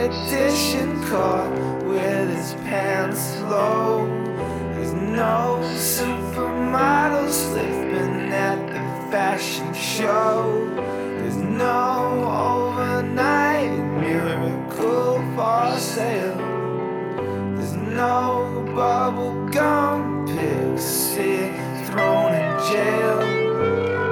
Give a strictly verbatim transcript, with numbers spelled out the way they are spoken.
edition caught with his pants low. There's no supermodel slipping at the fashion show. There's no overnight miracle for sale. There's no